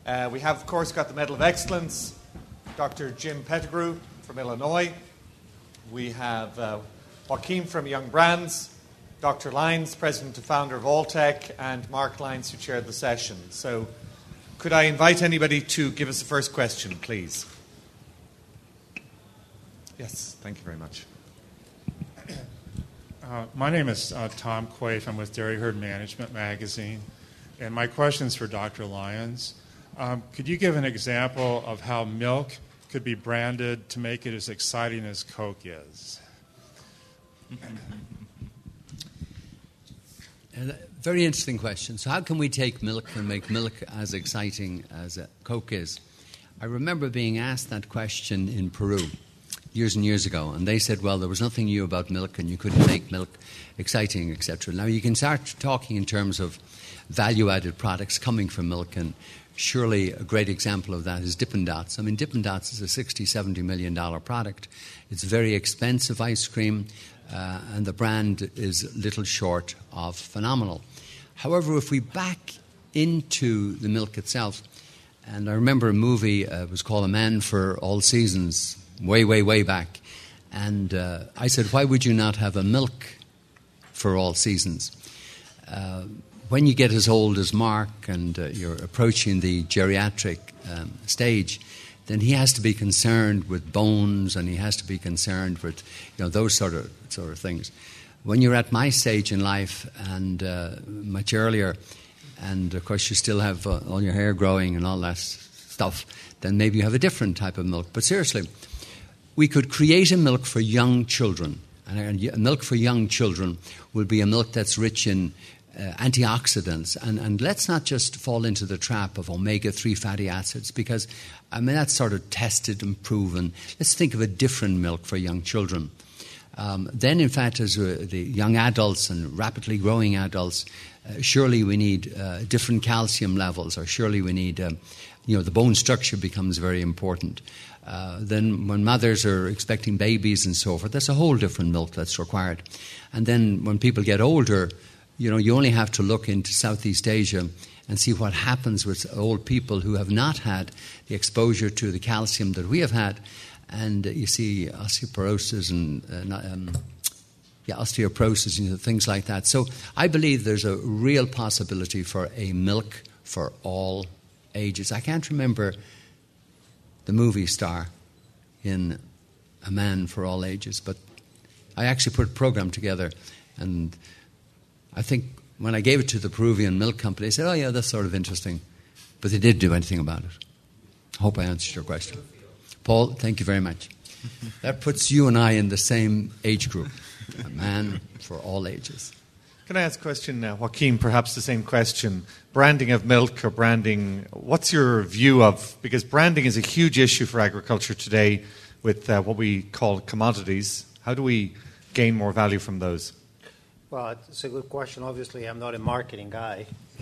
We have, of course, got the Medal of Excellence, Dr. Jim Pettigrew from Illinois. We have Joaquin from Young Brands, Dr. Lyons, President and Founder of Alltech, and Mark Lyons, who chaired the session. So could I invite anybody to give us the first question, please? Yes, thank you very much. My name is Tom Quaife. I'm with Dairy Herd Management Magazine. And my question is for Dr. Lyons. Could you give an example of how milk could be branded to make it as exciting as Coke is? Very interesting question. So how can we take milk and make milk as exciting as Coke is? I remember being asked that question in Peru years and years ago, and they said, well, there was nothing new about milk and you couldn't make milk exciting, etc. Now, you can start talking in terms of value-added products coming from milk, and surely a great example of that is Dippin' Dots. I mean, Dippin' Dots is a $60, $70 million product. It's very expensive ice cream, and the brand is little short of phenomenal. However, if we back into the milk itself, and I remember a movie, it was called A Man for All Seasons, way back. And I said, why would you not have a milk for all seasons? When you get as old as Mark and you're approaching the geriatric stage, then he has to be concerned with bones and he has to be concerned with those sort of things. When you're at my stage in life and much earlier, and of course you still have all your hair growing and all that stuff, then maybe you have a different type of milk. But seriously, we could create a milk for young children. And a milk for young children will be a milk that's rich in antioxidants. And let's not just fall into the trap of omega-3 fatty acids, because, I mean, that's sort of tested and proven. Let's think of a different milk for young children. Then, in fact, as the young adults and rapidly growing adults, surely we need different calcium levels, or surely we need, the bone structure becomes very important. Then when mothers are expecting babies and so forth, that's a whole different milk that's required. And then when people get older, you only have to look into Southeast Asia and see what happens with old people who have not had the exposure to the calcium that we have had. And you see osteoporosis and things like that. So I believe there's a real possibility for a milk for all ages. I can't remember the movie star in A Man for All Ages, but I actually put a program together, and I think when I gave it to the Peruvian milk company, they said, oh yeah, that's sort of interesting, but they didn't do anything about it. I hope I answered your question. Paul, thank you very much. That puts you and I in the same age group, A Man for All Ages. Can I ask a question, Joaquin, perhaps the same question? Branding of milk or branding, what's your view of, because branding is a huge issue for agriculture today with what we call commodities. How do we gain more value from those? Well, it's a good question. Obviously, I'm not a marketing guy.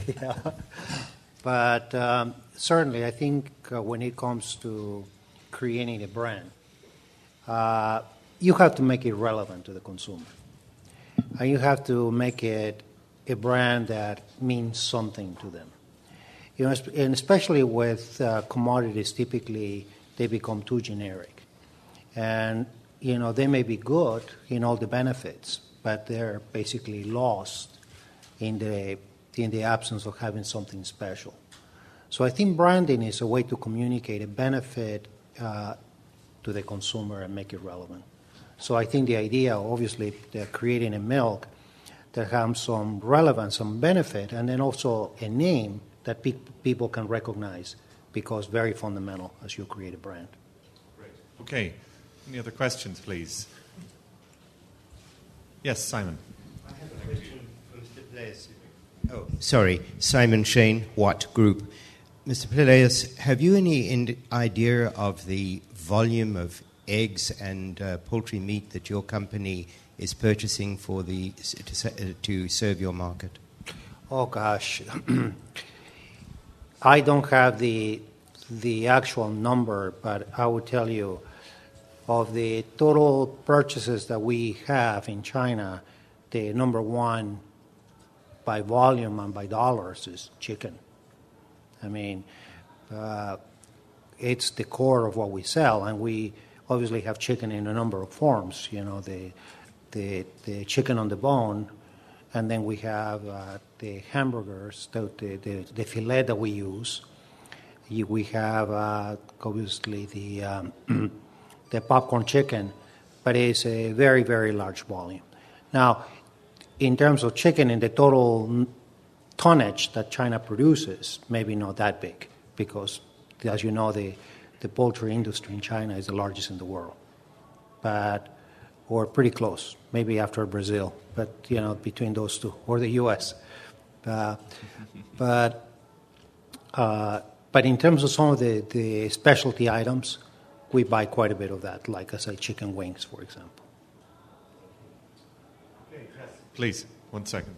But certainly, I think when it comes to creating a brand, you have to make it relevant to the consumer. And you have to make it a brand that means something to them. And especially with commodities, typically they become too generic. And, they may be good in all the benefits, but they're basically lost in the absence of having something special. So I think branding is a way to communicate a benefit to the consumer and make it relevant. So I think the idea, obviously, they're creating a milk that has some relevance, some benefit, and then also a name that people can recognize, because very fundamental as you create a brand. Great. Okay. Any other questions, please? Yes, Simon. I have a question for Mr. Pelaez. Oh, sorry. Simon Shane, Watt Group. Mr. Pelaez, have you any idea of the volume of eggs and poultry meat that your company is purchasing for to serve your market? Oh gosh, I don't have the actual number, but I would tell you of the total purchases that we have in China, the number one by volume and by dollars is chicken. I mean, it's the core of what we sell, and we obviously have chicken in a number of forms. The chicken on the bone, and then we have the hamburgers, the filet that we use. We have obviously the popcorn chicken, but it's a very, very large volume. Now, in terms of chicken, in the total tonnage that China produces, maybe not that big, because, as you know, the poultry industry in China is the largest in the world. Or pretty close, maybe after Brazil, but between those two, or the U.S. But in terms of some of the specialty items, we buy quite a bit of that, like I say, chicken wings, for example. Please, 1 second.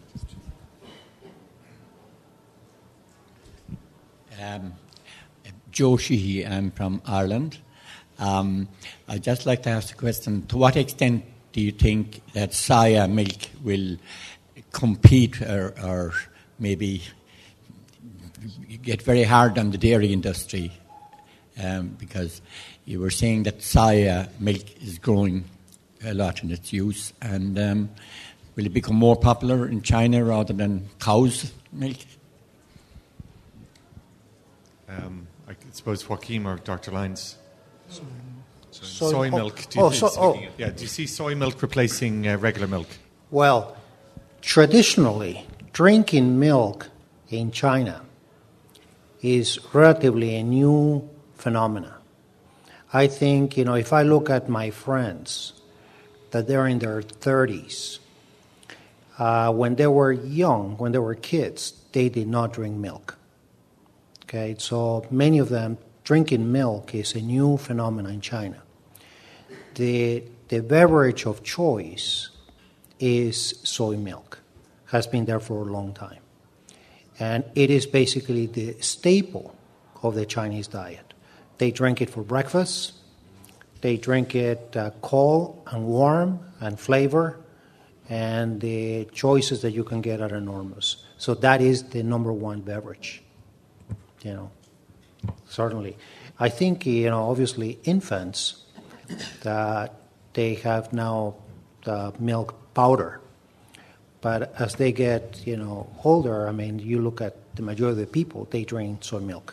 Joe Sheehy, I'm from Ireland. I'd just like to ask a question. To what extent do you think that soya milk will compete or maybe get very hard on the dairy industry? Because you were saying that soya milk is growing a lot in its use, and will it become more popular in China rather than cow's milk? I suppose Joaquim or Dr. Lyons. Soy milk. Do you see soy milk replacing regular milk? Well, traditionally, drinking milk in China is relatively a new phenomena. I think, if I look at my friends, that they're in their 30s, when they were young, when they were kids, they did not drink milk. Okay, so many of them, drinking milk is a new phenomenon in China. The beverage of choice is soy milk, has been there for a long time. And it is basically the staple of the Chinese diet. They drink it for breakfast. They drink it cold and warm and flavor, and the choices that you can get are enormous. So that is the number one beverage, certainly. I think, obviously infants, they have now the milk powder. But as they get, older, you look at the majority of the people, they drink soy milk.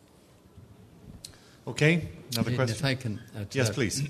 Okay, another question? If I can add to yes, that. please.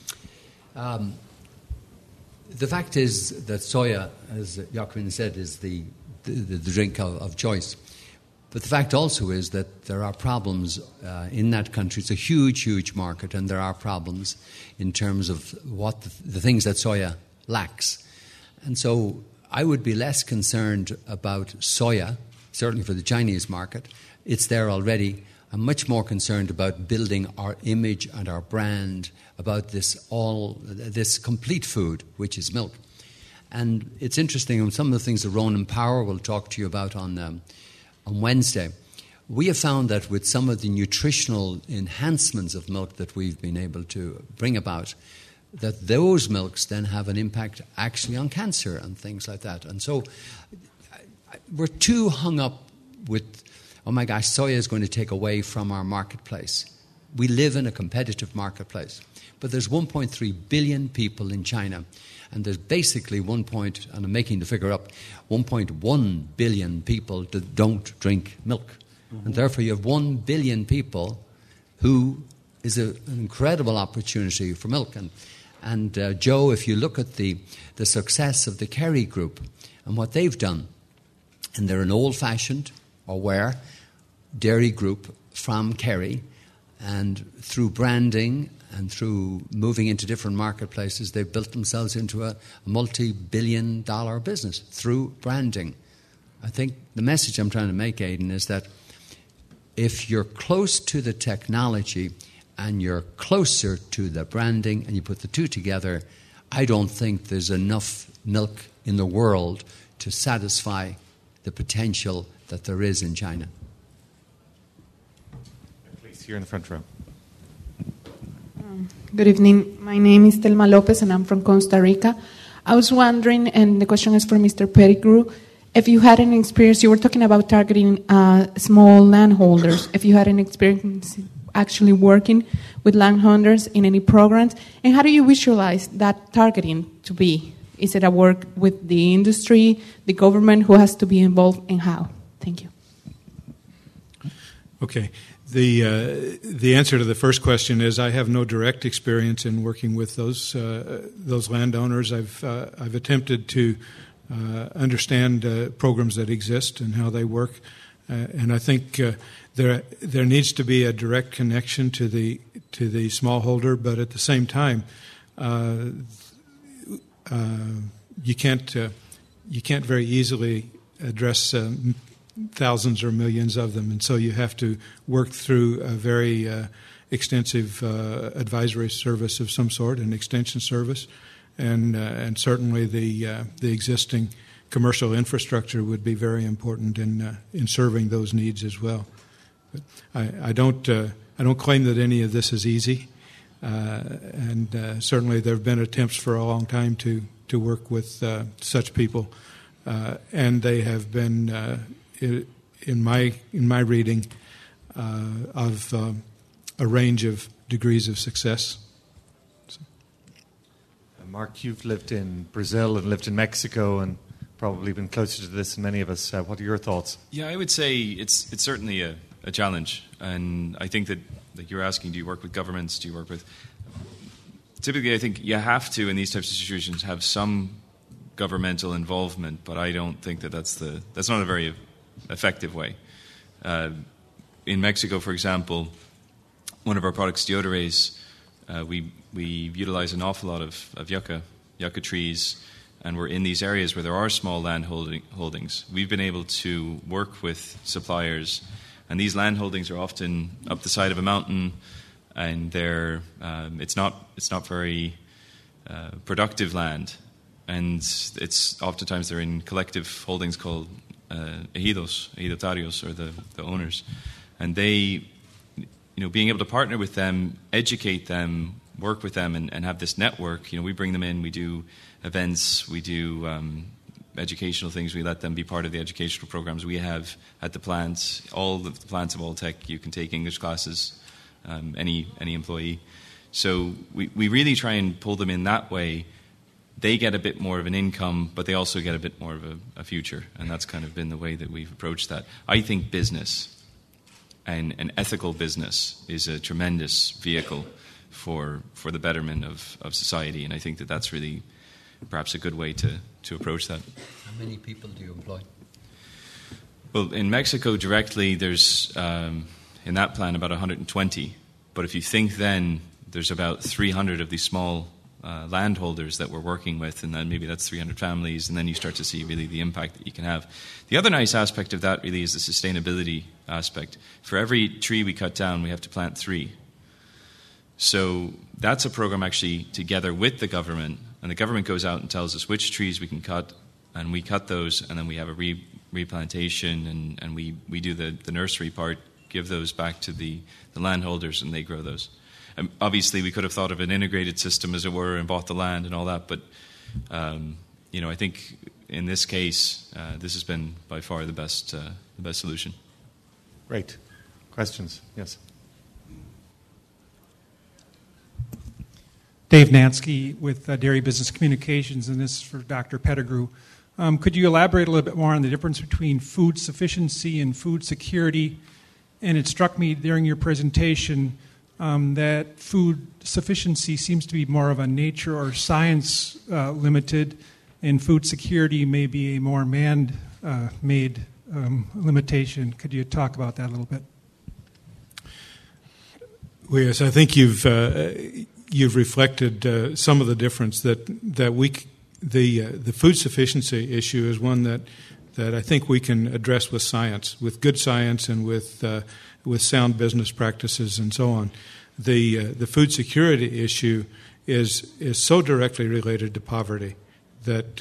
The fact is that soya, as Joaquin said, is the drink of choice. But the fact also is that there are problems in that country. It's a huge, huge market, and there are problems in terms of what the things that soya lacks. And so I would be less concerned about soya, certainly for the Chinese market. It's there already. I'm much more concerned about building our image and our brand about this complete food, which is milk. And it's interesting, some of the things that Ronan Power will talk to you about on Wednesday, we have found that with some of the nutritional enhancements of milk that we've been able to bring about, that those milks then have an impact actually on cancer and things like that. And so we're too hung up with, oh my gosh, soya is going to take away from our marketplace. We live in a competitive marketplace. But there's 1.3 billion people in China, and there's basically and I'm making the figure up, 1.1 billion people that don't drink milk. Mm-hmm. And therefore you have 1 billion people who is an incredible opportunity for milk. And Joe, if you look at the success of the Kerry Group and what they've done, and they're an old-fashioned, aware dairy group from Kerry, and through branding and through moving into different marketplaces, they've built themselves into a multi-billion-dollar business through branding. I think the message I'm trying to make, Aidan, is that if you're close to the technology and you're closer to the branding and you put the two together, I don't think there's enough milk in the world to satisfy the potential that there is in China. Please, here in the front row. Good evening. My name is Telma Lopez, and I'm from Costa Rica. I was wondering, and the question is for Mr. Pettigrew, if you had an experience, you were talking about targeting small landholders. If you had an experience actually working with landholders in any programs, and how do you visualize that targeting to be? Is it a work with the industry, the government, who has to be involved, and how? Thank you. Okay. The answer to the first question is I have no direct experience in working with those landowners. I've attempted to understand programs that exist and how they work, and I think there needs to be a direct connection to the smallholder, but at the same time, you can't very easily address thousands or millions of them, and so you have to work through a very extensive advisory service of some sort, an extension service, and certainly the existing commercial infrastructure would be very important in serving those needs as well. But I don't claim that any of this is easy, and certainly there have been attempts for a long time to work with such people, and they have been, in my reading, of a range of degrees of success. So. Mark, you've lived in Brazil and lived in Mexico and probably been closer to this than many of us. What are your thoughts? Yeah, I would say it's certainly a challenge, and I think that, like you're asking, do you work with governments? Do you work with? Typically, I think you have to, in these types of situations, have some governmental involvement, but I don't think that's not a very effective way. In Mexico, for example, one of our products, Deodorase, we utilize an awful lot of yucca trees, and we're in these areas where there are small land holdings. We've been able to work with suppliers, and these land holdings are often up the side of a mountain, and they're it's not very productive land, and it's oftentimes they're in collective holdings called ejidatarios, or the owners, and they, being able to partner with them, educate them, work with them, and have this network. We bring them in, we do events, we do educational things. We let them be part of the educational programs we have at the plants. All of the plants of Alltech, you can take English classes, any employee. So we really try and pull them in that way. They get a bit more of an income, but they also get a bit more of a future, and that's kind of been the way that we've approached that. I think business and an ethical business is a tremendous vehicle for the betterment of society, and I think that's really perhaps a good way to approach that. How many people do you employ? Well, in Mexico directly, there's in that plan about 120, but if you think then there's about 300 of these small landholders that we're working with, and then maybe that's 300 families, and then you start to see really the impact that you can have. The other nice aspect of that really is the sustainability aspect. For every tree we cut down, we have to plant 3. So that's a program actually together with the government, and the government goes out and tells us which trees we can cut, and we cut those, and then we have a replantation, and we do the nursery part, give those back to the landholders, and they grow those. Obviously, we could have thought of an integrated system, as it were, and bought the land and all that, but I think in this case, this has been by far the best solution. Great. Questions? Yes. Dave Nansky with Dairy Business Communications, and this is for Dr. Pettigrew. Could you elaborate a little bit more on the difference between food sufficiency and food security? And it struck me during your presentation that food sufficiency seems to be more of a nature or science limited, and food security may be a more man-made limitation. Could you talk about that a little bit? Well, yes, I think you've reflected some of the difference that the food sufficiency issue is one that I think we can address with science, with good science, and with sound business practices and so on. The food security issue is so directly related to poverty that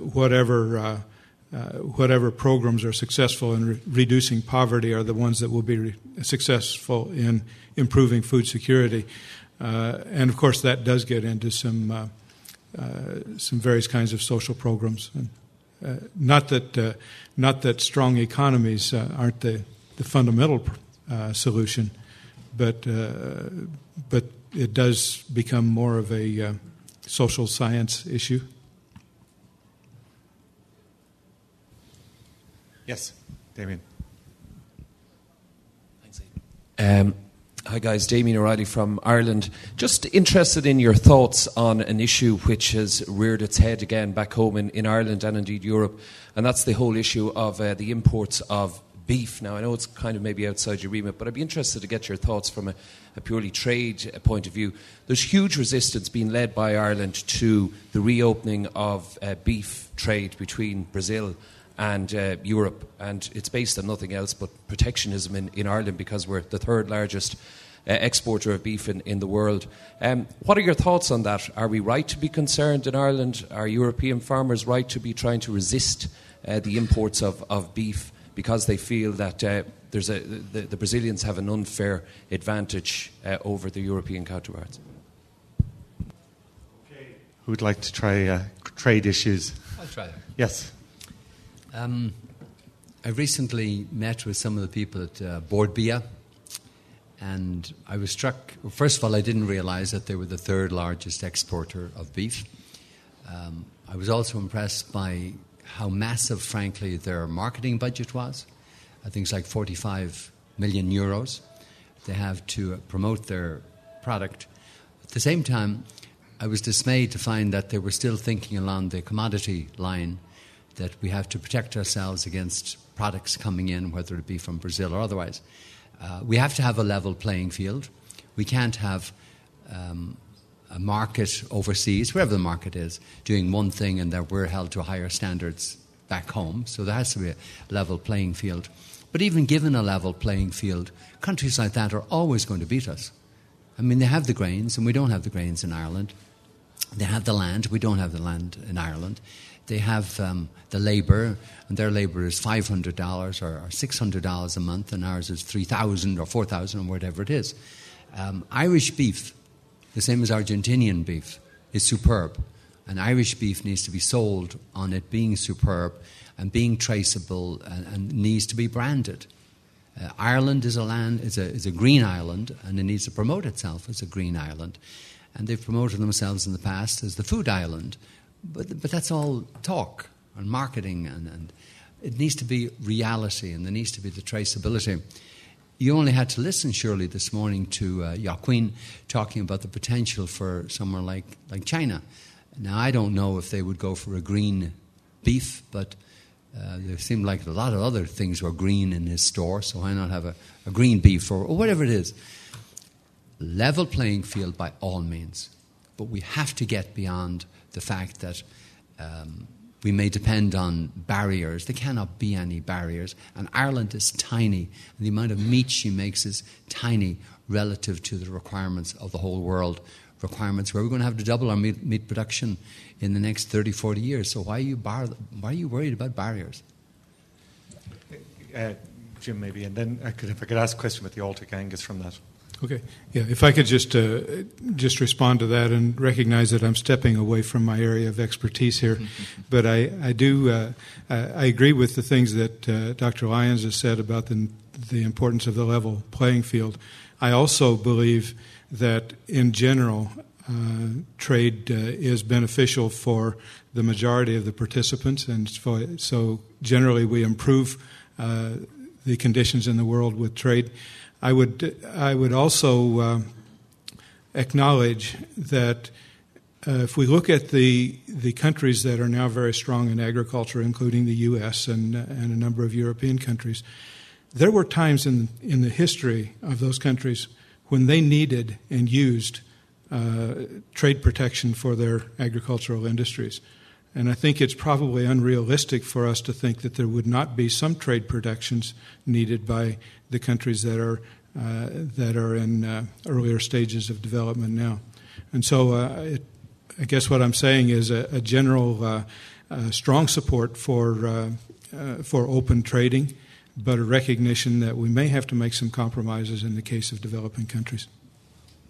whatever programs are successful in reducing poverty are the ones that will be successful in improving food security. And of course, that does get into some various kinds of social programs not that strong economies aren't the fundamental solution, but it does become more of a social science issue. Yes, Damien. Thanks. Hi guys, Damien O'Reilly from Ireland. Just interested in your thoughts on an issue which has reared its head again back home in Ireland and indeed Europe, and that's the whole issue of the imports of beef. Now I know it's kind of maybe outside your remit, but I'd be interested to get your thoughts from a purely trade point of view. There's huge resistance being led by Ireland to the reopening of beef trade between Brazil and Europe, and it's based on nothing else but protectionism in Ireland, because we're the third largest exporter of beef in the world. What are your thoughts on that? Are we right to be concerned in Ireland? Are European farmers right to be trying to resist the imports of beef because they feel that the Brazilians have an unfair advantage over the European counterparts? Okay. Who'd like to try trade issues? I'll try that. Yes. I recently met with some of the people at Bordbia, and I was struck. Well, first of all, I didn't realize that they were the third largest exporter of beef. I was also impressed by how massive, frankly, their marketing budget was. I think it's like 45 million euros they have to promote their product. At the same time, I was dismayed to find that they were still thinking along the commodity line, that we have to protect ourselves against products coming in, whether it be from Brazil or otherwise. We have to have a level playing field. We can't have a market overseas, wherever the market is, doing one thing and that we're held to higher standards back home. So there has to be a level playing field. But even given a level playing field, countries like that are always going to beat us. I mean, they have the grains, and we don't have the grains in Ireland. They have the land, we don't have the land in Ireland. They have the labour, and their labour is $500 or $600 a month, and ours is $3,000 or $4,000 or whatever it is. Irish beef, the same as Argentinian beef, is superb. And Irish beef needs to be sold on it being superb and being traceable and needs to be branded. Ireland is a green island, and it needs to promote itself as a green island. And they've promoted themselves in the past as the food island. But that's all talk and marketing, and it needs to be reality, and there needs to be the traceability. You only had to listen, surely, this morning to Joaquin talking about the potential for somewhere like China. Now, I don't know if they would go for a green beef, but there seemed like a lot of other things were green in his store, so why not have a green beef or whatever it is? Level playing field by all means, but we have to get beyond the fact that we may depend on barriers. There cannot be any barriers. And Ireland is tiny. And the amount of meat she makes is tiny relative to the requirements of the whole world. Requirements where we're going to have to double our meat production in the next 30, 40 years. So why are you worried about barriers? Jim, maybe, and then if I could ask a question with the Baltic Angus from that. Okay. Yeah, if I could just respond to that and recognize that I'm stepping away from my area of expertise here. But I agree with the things that Dr. Lyons has said about the importance of the level playing field. I also believe that in general, trade is beneficial for the majority of the participants, and so generally we improve the conditions in the world with trade. I would also acknowledge that if we look at the countries that are now very strong in agriculture, including the U.S. and a number of European countries, there were times in the history of those countries when they needed and used trade protection for their agricultural industries. And I think it's probably unrealistic for us to think that there would not be some trade protections needed by the countries that are in earlier stages of development now. And so I guess what I'm saying is a general strong support for open trading, but a recognition that we may have to make some compromises in the case of developing countries.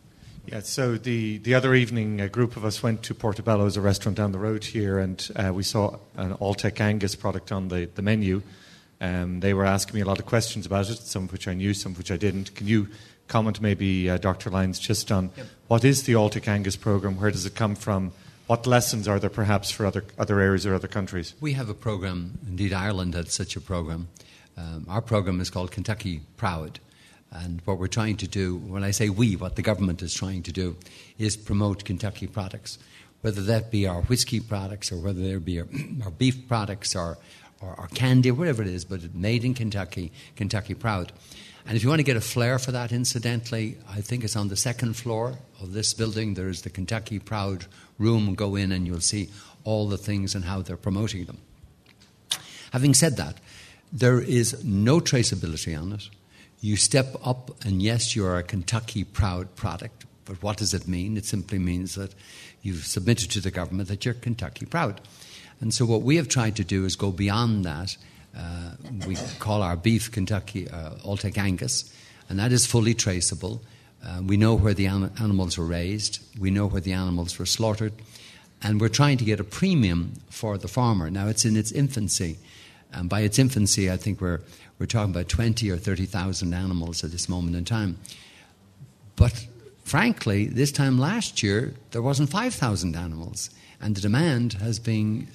Yeah, so the other evening, a group of us went to Portobello's, a restaurant down the road here, and we saw an Alltech Angus product on the menu. They were asking me a lot of questions about it, some of which I knew, some of which I didn't. Can you comment maybe, Dr. Lyons, just on what is the Alltech Angus program? Where does it come from? What lessons are there perhaps for other areas or other countries? We have a program, indeed Ireland had such a program. Our program is called Kentucky Proud. And what we're trying to do, when I say we, what the government is trying to do, is promote Kentucky products, whether that be our whiskey products or whether there be our beef products or candy, or whatever it is, but made in Kentucky, Kentucky Proud. And if you want to get a flair for that, incidentally, I think it's on the second floor of this building. There's the Kentucky Proud room. Go in and you'll see all the things and how they're promoting them. Having said that, there is no traceability on it. You step up, and yes, you are a Kentucky Proud product. But what does it mean? It simply means that you've submitted to the government that you're Kentucky Proud. And so what we have tried to do is go beyond that. We call our beef Kentucky Alltech Angus, and that is fully traceable. We know where the animals were raised. We know where the animals were slaughtered. And we're trying to get a premium for the farmer. Now, it's in its infancy. And by its infancy, I think we're talking about 20 or 30,000 animals at this moment in time. But frankly, this time last year, there wasn't 5,000 animals. And the demand has been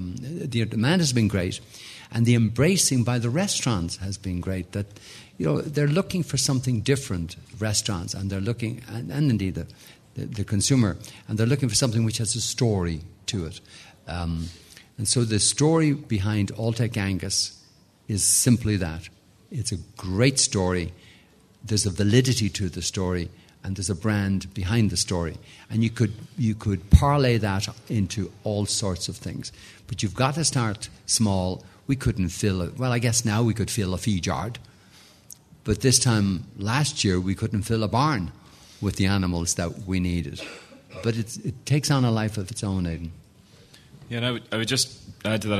great. And the embracing by the restaurants has been great. That, they're looking for something different, restaurants, and they're looking, and indeed the consumer, and they're looking for something which has a story to it. And so the story behind Alltech Angus is simply that. It's a great story. There's a validity to the story, and there's a brand behind the story. And you could parlay that into all sorts of things. But you've got to start small. We couldn't fill it. Well, I guess now we could fill a feed yard. But this time last year, we couldn't fill a barn with the animals that we needed. But it takes on a life of its own, Aidan. Yeah, and I would just add to that.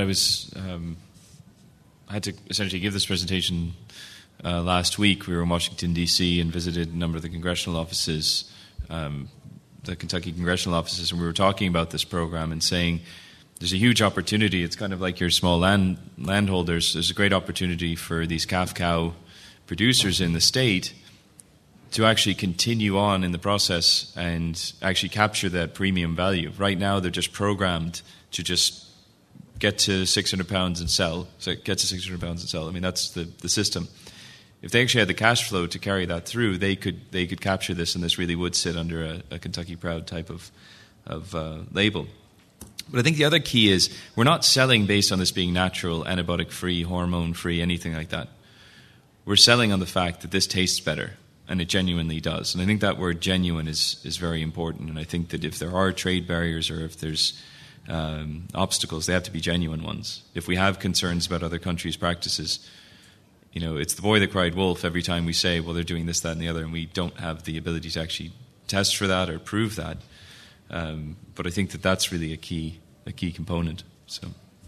I had to essentially give this presentation last week. We were in Washington, D.C. and visited a number of the congressional offices, the Kentucky congressional offices, and we were talking about this program and saying there's a huge opportunity. It's kind of like your small landholders. There's a great opportunity for these calf cow producers in the state to actually continue on in the process and actually capture that premium value. Right now, they're just programmed to just get to 600 pounds and sell. So get to 600 pounds and sell. I mean, that's the system. If they actually had the cash flow to carry that through, they could capture this, and this really would sit under a Kentucky Proud type of label. But I think the other key is we're not selling based on this being natural, antibiotic-free, hormone-free, anything like that. We're selling on the fact that this tastes better, and it genuinely does. And I think that word genuine is very important. And I think that if there are trade barriers or if there's obstacles, they have to be genuine ones. If we have concerns about other countries' practices, it's the boy that cried wolf every time we say, well, they're doing this, that, and the other, and we don't have the ability to actually test for that or prove that. But I think that that's really a key component. So,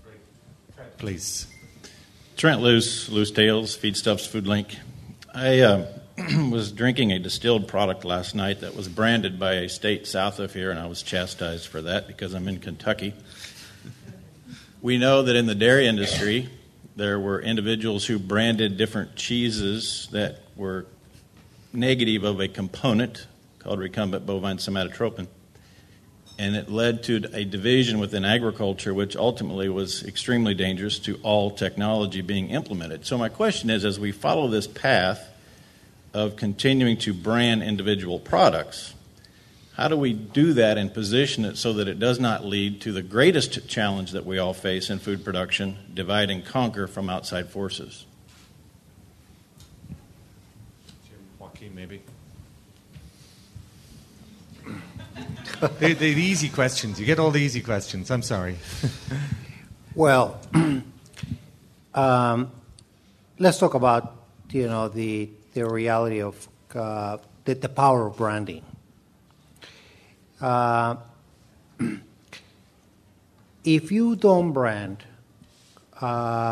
please. Trent Luce, Loose Tales, Feedstuffs, Food Link. I was drinking a distilled product last night that was branded by a state south of here, and I was chastised for that because I'm in Kentucky. We know that in the dairy industry, there were individuals who branded different cheeses that were negative of a component called recumbent bovine somatotropin. And it led to a division within agriculture, which ultimately was extremely dangerous to all technology being implemented. So my question is, as we follow this path of continuing to brand individual products, how do we do that and position it so that it does not lead to the greatest challenge that we all face in food production, divide and conquer from outside forces? Joaquin, maybe. the easy questions. You get all the easy questions. I'm sorry. Well, let's talk about the reality of the power of branding. If you don't brand,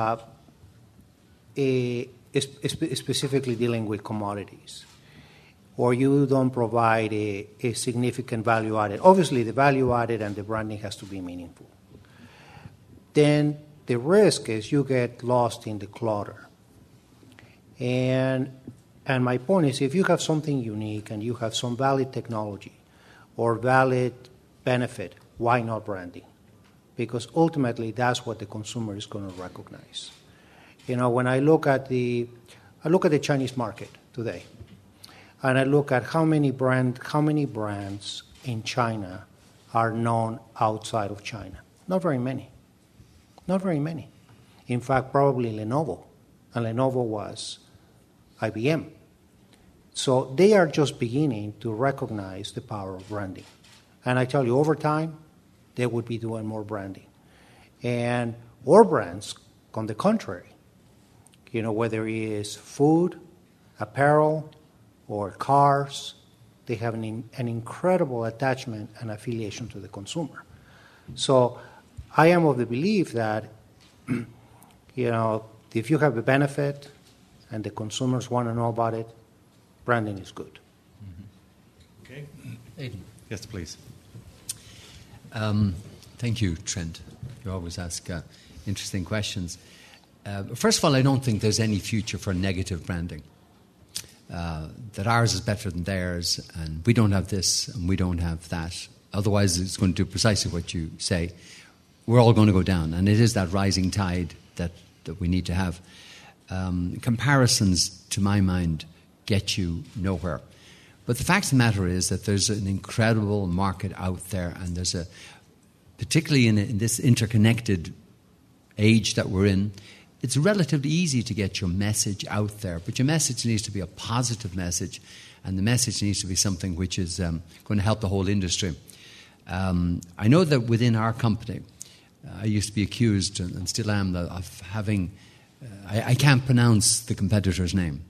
specifically dealing with commodities, or you don't provide a significant value added. Obviously, the value added and the branding has to be meaningful. Then the risk is you get lost in the clutter. And my point is, if you have something unique and you have some valid technology or valid benefit, why not branding? Because ultimately, that's what the consumer is going to recognize. You know, when I look at the Chinese market today, and I look at how many brands in China are known outside of China. Not very many. Not very many. In fact, probably Lenovo. And Lenovo was IBM. So they are just beginning to recognize the power of branding. And I tell you, over time, they would be doing more branding. And our brands, on the contrary, you know, whether it is food, apparel, or cars, they have an incredible attachment and affiliation to the consumer. So I am of the belief that, you know, if you have a benefit and the consumers want to know about it, branding is good. Okay. Aidan. Yes, please. Thank you, Trent. You always ask interesting questions. First of all, I don't think there's any future for negative branding. That ours is better than theirs, and we don't have this, and we don't have that. Otherwise, it's going to do precisely what you say. We're all going to go down, and it is that rising tide that we need to have. Comparisons, to my mind, get you nowhere. But the fact of the matter is that there's an incredible market out there, and there's particularly in this interconnected age that we're in, it's relatively easy to get your message out there, but your message needs to be a positive message, and the message needs to be something which is going to help the whole industry. I know that within our company, I used to be accused, and still am, of having... I can't pronounce the competitor's name.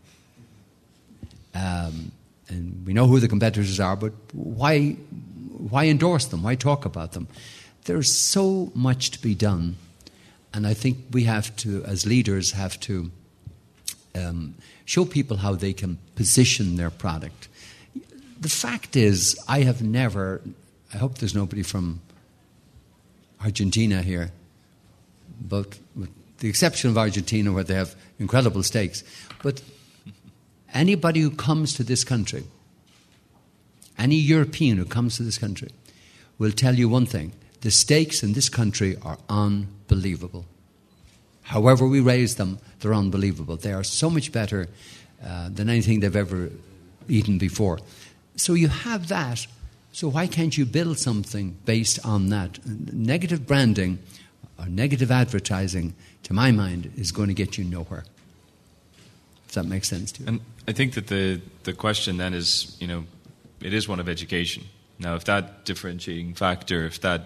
And we know who the competitors are, but why endorse them? Why talk about them? There's so much to be done. And I think we have to, as leaders, have to show people how they can position their product. The fact is, I have never, I hope there's nobody from Argentina here, but with the exception of Argentina where they have incredible steaks, but anybody who comes to this country, any European who comes to this country, will tell you one thing. The steaks in this country are unbelievable. However we raise them, they're unbelievable. They are so much better than anything they've ever eaten before. So you have that. So why can't you build something based on that? Negative branding or negative advertising, to my mind, is going to get you nowhere. Does that make sense to you? And I think that the question then is, you know, it is one of education. Now, if that differentiating factor, if that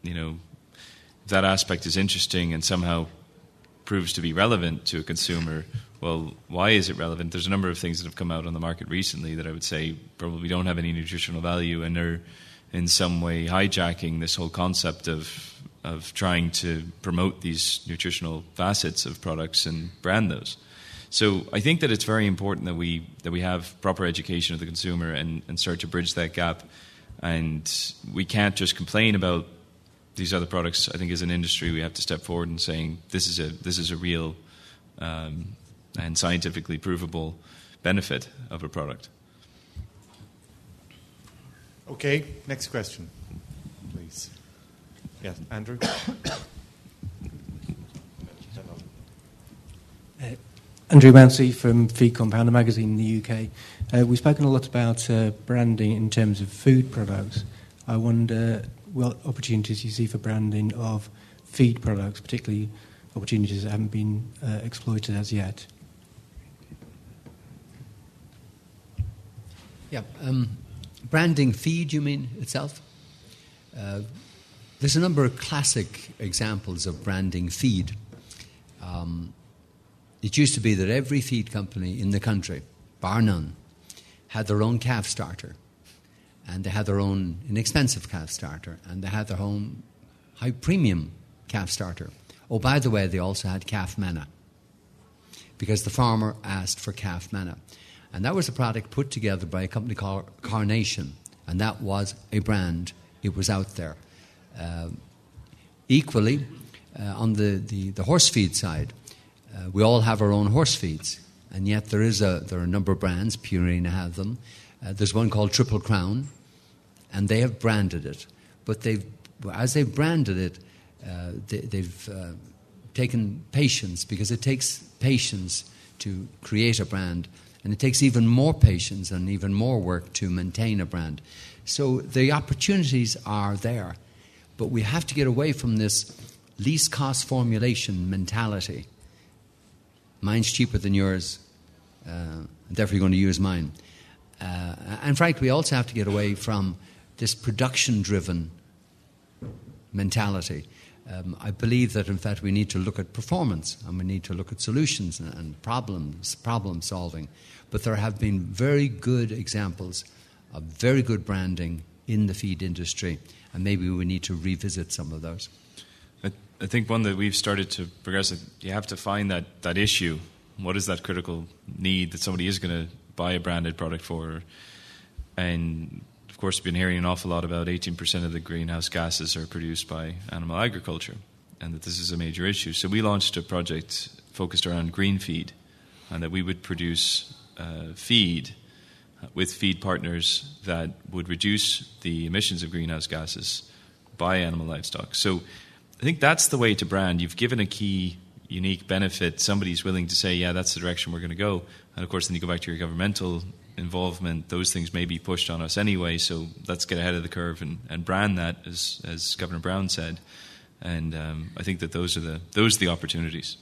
aspect is interesting and somehow proves to be relevant to a consumer, well, why is it relevant? There's a number of things that have come out on the market recently that I would say probably don't have any nutritional value and are in some way hijacking this whole concept of trying to promote these nutritional facets of products and brand those. So I think that it's very important that we have proper education of the consumer and start to bridge that gap. And we can't just complain about these other products. I think as an industry we have to step forward and saying this is a real and scientifically provable benefit of a product. Okay, next question, please. Yes, Andrew. Andrew Mansey from Feed Compounder magazine in the UK. We've spoken a lot about branding in terms of food products. I wonder what opportunities you see for branding of feed products, particularly opportunities that haven't been exploited as yet. Yeah, branding feed, you mean, itself? There's a number of classic examples of branding feed. It used to be that every feed company in the country, bar none, had their own calf starter. And they had their own inexpensive calf starter. And they had their own high premium calf starter. Oh, by the way, they also had calf manna. Because the farmer asked for calf manna. And that was a product put together by a company called Carnation, and that was a brand. It was out there. Equally, on the horse feed side, we all have our own horse feeds, and yet there are a number of brands. Purina have them. There's one called Triple Crown, and they have branded it. But as they've branded it, they've taken patience, because it takes patience to create a brand, and it takes even more patience and even more work to maintain a brand. So the opportunities are there, but we have to get away from this least cost formulation mentality. Mine's cheaper than yours, therefore you're going to use mine. And frankly, we also have to get away from this production-driven mentality. I believe that, in fact, we need to look at performance, and we need to look at solutions and problem solving. But there have been very good examples of very good branding in the feed industry, and maybe we need to revisit some of those. I think one that we've started to progress, you have to find that issue. What is that critical need that somebody is going to buy a branded product for? And of course, we've been hearing an awful lot about 18% of the greenhouse gases are produced by animal agriculture, and that this is a major issue. So we launched a project focused around green feed, and that we would produce feed with feed partners that would reduce the emissions of greenhouse gases by animal livestock. So I think that's the way to brand. You've given a key, unique benefit. Somebody's willing to say, yeah, that's the direction we're going to go. And of course, then you go back to your governmental involvement. Those things may be pushed on us anyway, so let's get ahead of the curve and brand that, as Governor Brown said. And I think that those are the opportunities.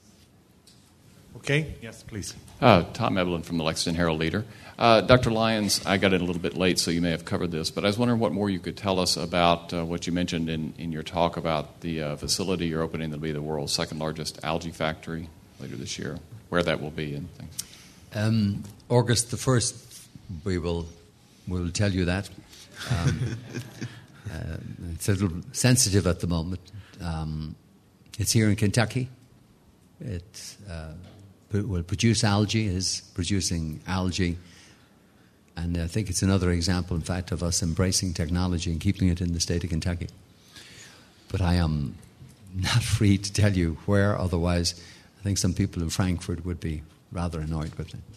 Okay, yes, please. Tom Evelyn from the Lexington Herald Leader. Dr. Lyons, I got in a little bit late, so you may have covered this, but I was wondering what more you could tell us about what you mentioned in your talk about the facility you're opening that will be the world's second largest algae factory later this year, where that will be and things. August the 1st, we'll tell you that. It's a little sensitive at the moment. It's here in Kentucky. It will produce algae, is producing algae. And I think it's another example, in fact, of us embracing technology and keeping it in the state of Kentucky. But I am not free to tell you where, otherwise I think some people in Frankfurt would be rather annoyed with me.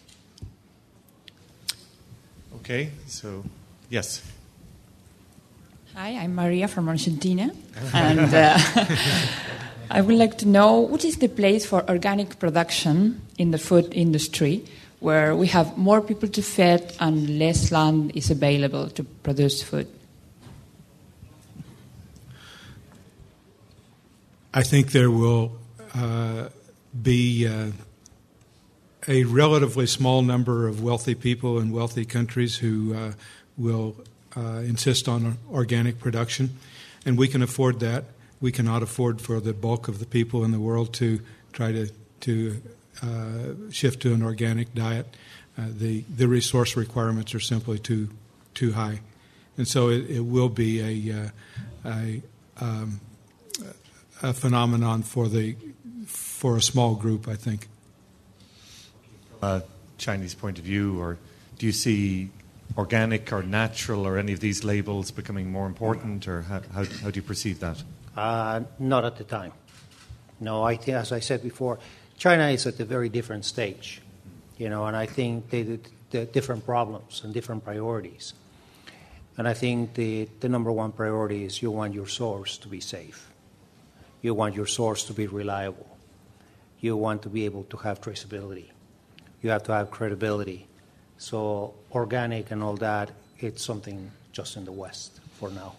Okay, so, yes. Hi, I'm Maria from Argentina, and I would like to know what is the place for organic production in the food industry, where we have more people to feed and less land is available to produce food? I think there will be a relatively small number of wealthy people in wealthy countries who will insist on organic production, and we can afford that. We cannot afford for the bulk of the people in the world to try to shift to an organic diet. The resource requirements are simply too high, and so it will be a phenomenon for a small group, I think. Chinese point of view, or do you see organic or natural or any of these labels becoming more important, or how do you perceive that? Not at the time. No, I think, as I said before, China is at a very different stage, and I think they different problems and different priorities. And I think the number one priority is you want your source to be safe. You want your source to be reliable. You want to be able to have traceability. You have to have credibility. So organic and all that, it's something just in the West for now.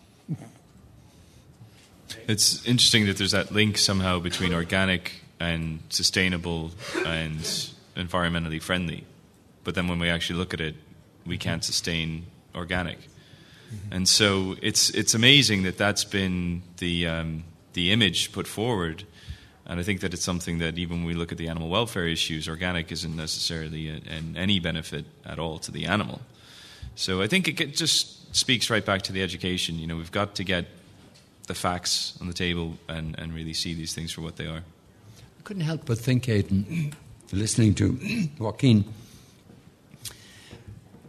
It's interesting that there's that link somehow between organic and sustainable and environmentally friendly. But then when we actually look at it, we can't sustain organic. Mm-hmm. And so it's amazing that that's been the image put forward. And I think that it's something that even when we look at the animal welfare issues, organic isn't necessarily any benefit at all to the animal. So I think it just speaks right back to the education. We've got to get the facts on the table and really see these things for what they are. I couldn't help but think, Aidan, listening to Joaquin,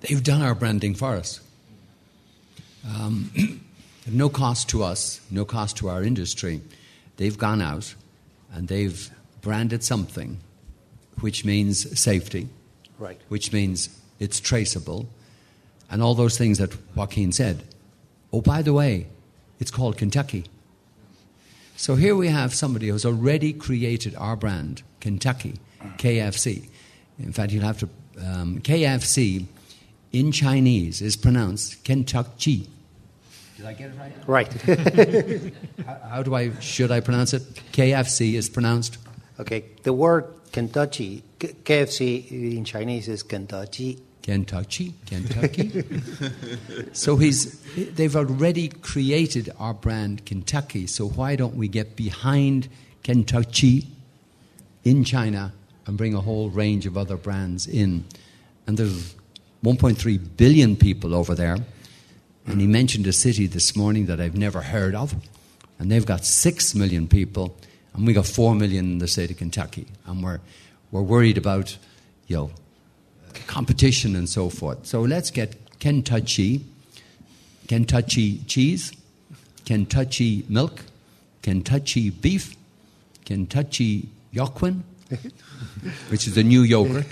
They've done our branding for us. No cost to us, no cost to our industry. They've gone out and they've branded something which means safety, right, which means it's traceable, and all those things that Joaquin said. Oh, by the way, it's called Kentucky. So here we have somebody who's already created our brand, Kentucky, KFC. In fact, you'll have to... KFC in Chinese is pronounced Kentucky. Did I get it right? Right. Should I pronounce it? KFC is pronounced? Okay, the word Kentucky, KFC in Chinese is Kentucky. Kentucky. So they've already created our brand Kentucky, so why don't we get behind Kentucky in China and bring a whole range of other brands in? And there's 1.3 billion people over there, and he mentioned a city this morning that I've never heard of, and they've got 6 million people, and we got 4 million in the state of Kentucky, and we're worried about, competition and so forth. So let's get Kentucky cheese, Kentucky milk, Kentucky beef, Kentucky Yoquin, which is the new yogurt.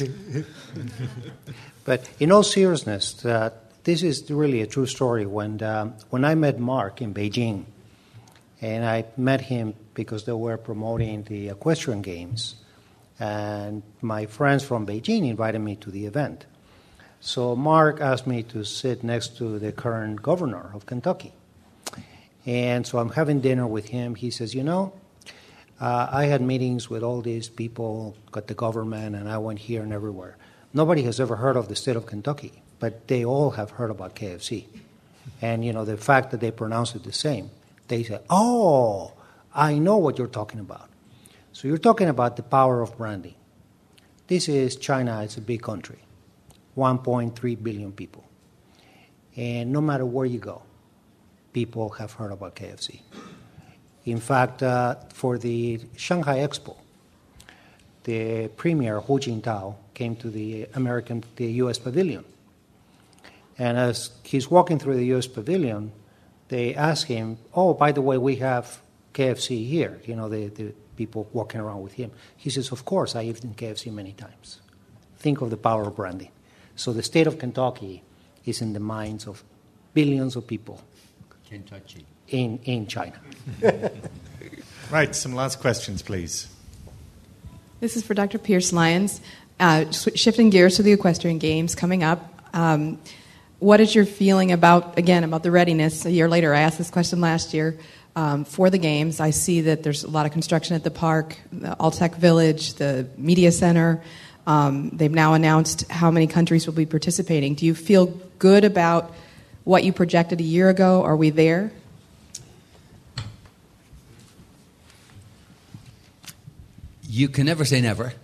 But in all seriousness, this is really a true story. When I met Mark in Beijing, and I met him because they were promoting the equestrian games, and my friends from Beijing invited me to the event. So Mark asked me to sit next to the current governor of Kentucky. And so I'm having dinner with him. He says, I had meetings with all these people, got the government, and I went here and everywhere. Nobody has ever heard of the state of Kentucky, but they all have heard about KFC. And, the fact that they pronounce it the same, they say, oh, I know what you're talking about. So you're talking about the power of branding. This is China. It's a big country, 1.3 billion people. And no matter where you go, people have heard about KFC. In fact, for the Shanghai Expo, the premier, Hu Jintao, came to the U.S. pavilion. And as he's walking through the U.S. pavilion, they ask him, oh, by the way, we have KFC here, the people walking around with him. He says, of course, I eat in KFC many times. Think of the power of branding. So the state of Kentucky is in the minds of billions of people Kentucky. In China. Right, some last questions, please. This is for Dr. Pierce Lyons. Shifting gears to the equestrian games coming up, what is your feeling about the readiness? A year later, I asked this question last year. For the games, I see that there's a lot of construction at the park, the Alltech Village, the Media Center. They've now announced how many countries will be participating. Do you feel good about what you projected a year ago? Are we there? You can never say never.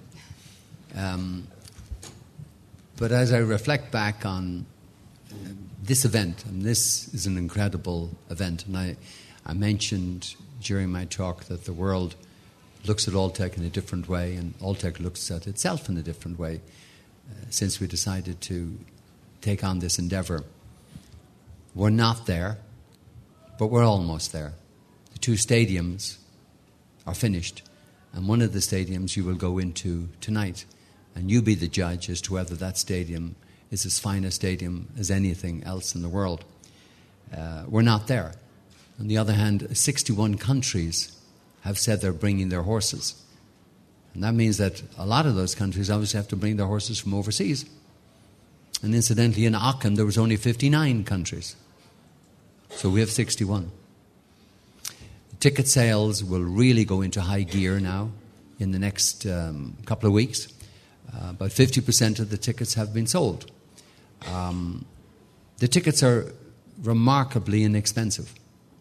But as I reflect back on this event, and this is an incredible event, and I mentioned during my talk that the world looks at Alltech in a different way, and Alltech looks at itself in a different way since we decided to take on this endeavor. We're not there, but we're almost there. The 2 stadiums are finished, and one of the stadiums you will go into tonight, and you be the judge as to whether that stadium is as fine a stadium as anything else in the world. We're not there. On the other hand, 61 countries have said they're bringing their horses. And that means that a lot of those countries obviously have to bring their horses from overseas. And incidentally, in Aachen, there was only 59 countries. So we have 61. Ticket sales will really go into high gear now in the next couple of weeks. About 50% of the tickets have been sold. The tickets are remarkably inexpensive.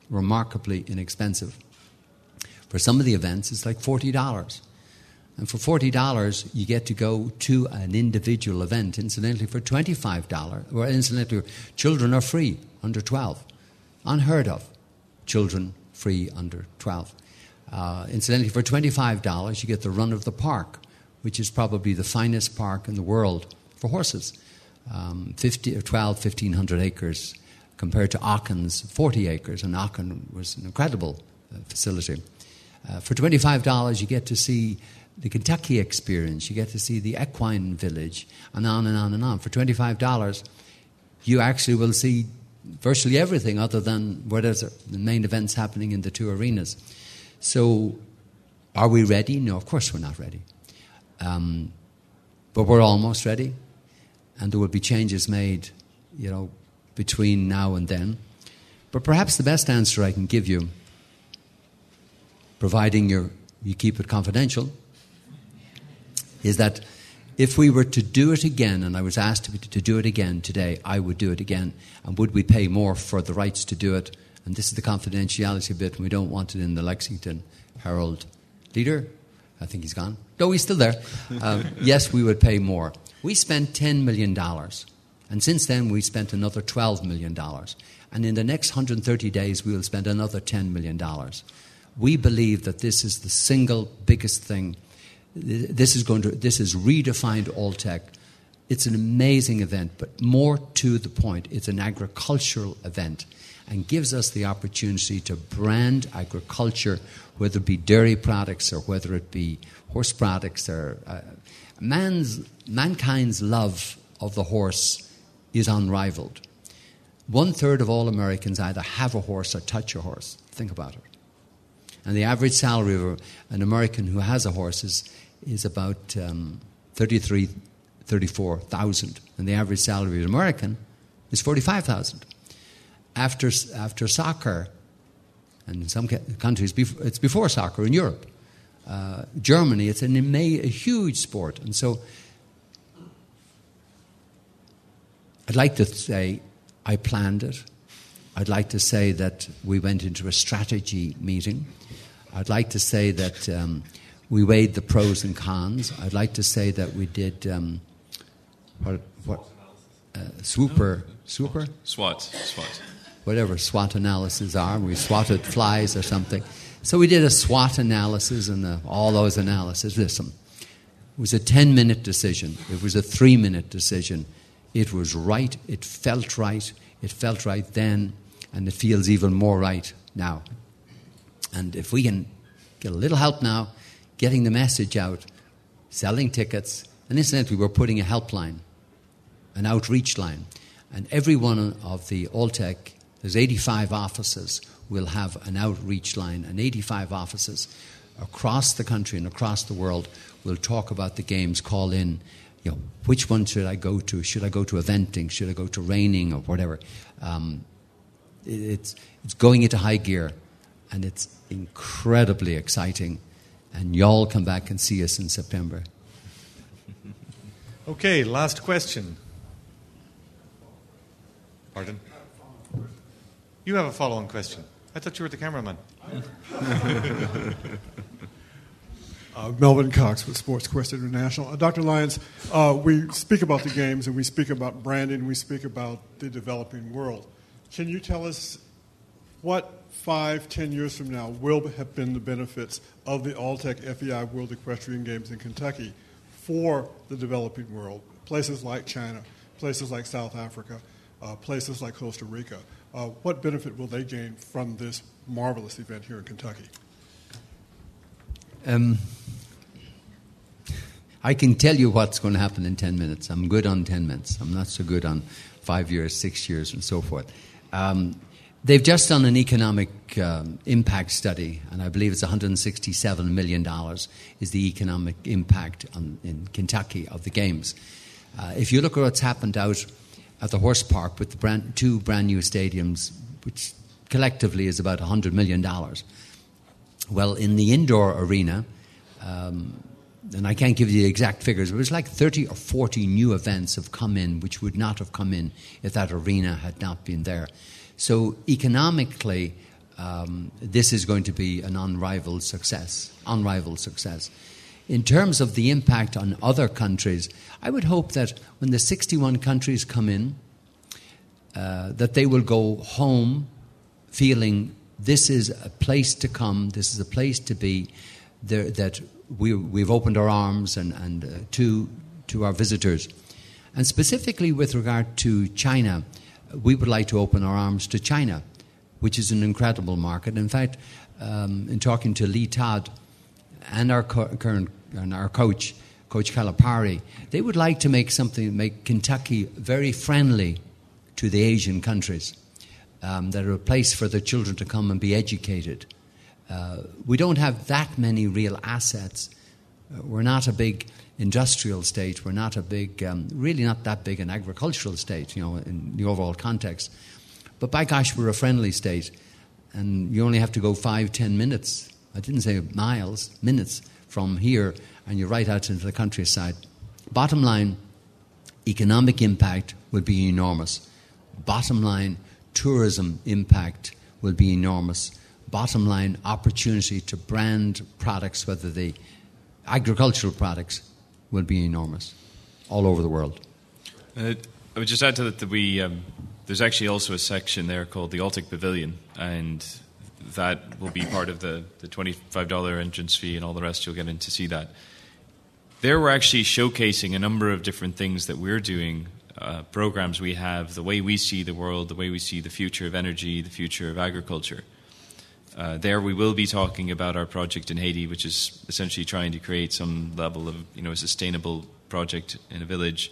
For some of the events, it's like $40. And for $40, you get to go to an individual event. Incidentally, for $25, children are free under 12. Unheard of. Children free under 12. Incidentally, for $25, you get the run of the park, which is probably the finest park in the world for horses. 1,500 acres, compared to Aachen's 40 acres, and Aachen was an incredible facility. For $25, you get to see the Kentucky experience, you get to see the equine village, and on and on and on. For $25, you actually will see virtually everything other than where there's the main events happening in the two arenas. So, are we ready? No, of course we're not ready. But we're almost ready, and there will be changes made, between now and then. But perhaps the best answer I can give you, providing you keep it confidential, is that if we were to do it again, and I was asked to do it again today, I would do it again. And would we pay more for the rights to do it? And this is the confidentiality bit, and we don't want it in the Lexington Herald Leader. I think he's gone. No, he's still there. Yes, we would pay more. We spent $10 million. And since then, we spent another $12 million. And in the next 130 days, we will spend another $10 million. We believe that this is the single biggest thing. This is redefined Alltech. It's an amazing event, but more to the point, it's an agricultural event and gives us the opportunity to brand agriculture, whether it be dairy products or whether it be horse products. Or mankind's love of the horse is unrivaled. 1/3 of all Americans either have a horse or touch a horse. Think about it. And the average salary of an American who has a horse is about $34,000, and the average salary of an American is $45,000. After soccer, and in some countries it's before soccer in Europe. Germany, it's a huge sport, and so I'd like to say I planned it. I'd like to say that we went into a strategy meeting. I'd like to say that we weighed the pros and cons. I'd like to say that we did SWOT. Whatever SWOT analysis are. We swatted flies or something. So we did a SWOT analysis and all those analyses. Listen, it was a 10-minute decision. It was a 3-minute decision. It was right. It felt right. It felt right then, and it feels even more right now. And if we can get a little help now, getting the message out, selling tickets, and incidentally, we're putting a helpline, an outreach line. And every one of the Alltech, there's 85 offices, will have an outreach line, and 85 offices across the country and across the world will talk about the games, call in, which one should I go to? Should I go to eventing? Should I go to reining or whatever? It's going into high gear, and it's incredibly exciting. And y'all come back and see us in September. Okay, last question. Pardon? You have a follow-on question. I thought you were the cameraman. Melvin Cox with Sports Quest International. Dr. Lyons, we speak about the games and we speak about branding, we speak about the developing world. Can you tell us what 5-10 years from now will have been the benefits of the Alltech FEI World Equestrian Games in Kentucky for the developing world? Places like China, places like South Africa, places like Costa Rica. What benefit will they gain from this marvelous event here in Kentucky? I can tell you what's going to happen in 10 minutes. I'm good on 10 minutes. I'm not so good on 5 years, 6 years, and so forth. They've just done an economic impact study, and I believe it's $167 million is the economic impact in Kentucky of the games. If you look at what's happened out at the horse park with the two brand new stadiums, which collectively is about $100 million. Well, in the indoor arena, and I can't give you the exact figures, but it was like 30 or 40 new events have come in which would not have come in if that arena had not been there. So economically, this is going to be an unrivaled success. In terms of the impact on other countries, I would hope that when the 61 countries come in, that they will go home feeling this is a place to come, this is a place to be, that we've opened our arms and to our visitors. And specifically with regard to China, we would like to open our arms to China, which is an incredible market. In fact, in talking to Lee Todd and our coach, Coach Calipari, they would like to make Kentucky very friendly to the Asian countries, that are a place for their children to come and be educated. We don't have that many real assets. We're not a big industrial state. We're not a big, really not that big an agricultural state, in the overall context. But by gosh, we're a friendly state. And you only have to go 5-10 minutes. I didn't say miles, minutes from here, and you're right out into the countryside. Bottom line, economic impact will be enormous. Bottom line, tourism impact will be enormous. Bottom line, opportunity to brand products, whether the agricultural products, will be enormous all over the world. I would just add to that there's actually also a section there called the Altic Pavilion, and that will be part of the $25 entrance fee and all the rest. You'll get in to see that. There we're actually showcasing a number of different things that we're doing, programs we have, the way we see the world, the way we see the future of energy, the future of agriculture. There we will be talking about our project in Haiti, which is essentially trying to create some level of a sustainable project in a village.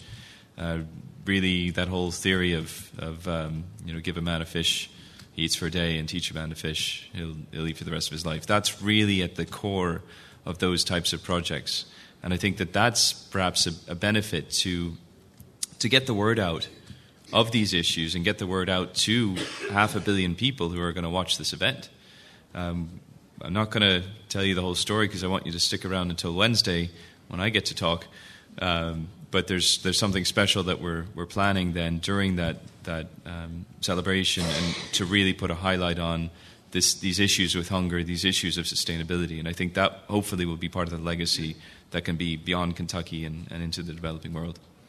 Really, that whole theory of give a man a fish, he eats for a day, and teach a man to fish, he'll eat for the rest of his life. That's really at the core of those types of projects. And I think that that's perhaps a benefit to get the word out of these issues and get the word out to 500 million people who are going to watch this event. I'm not going to tell you the whole story because I want you to stick around until Wednesday when I get to talk. But there's something special that we're planning then during that celebration, and to really put a highlight on these issues with hunger, these issues of sustainability. And I think that hopefully will be part of the legacy that can be beyond Kentucky and into the developing world.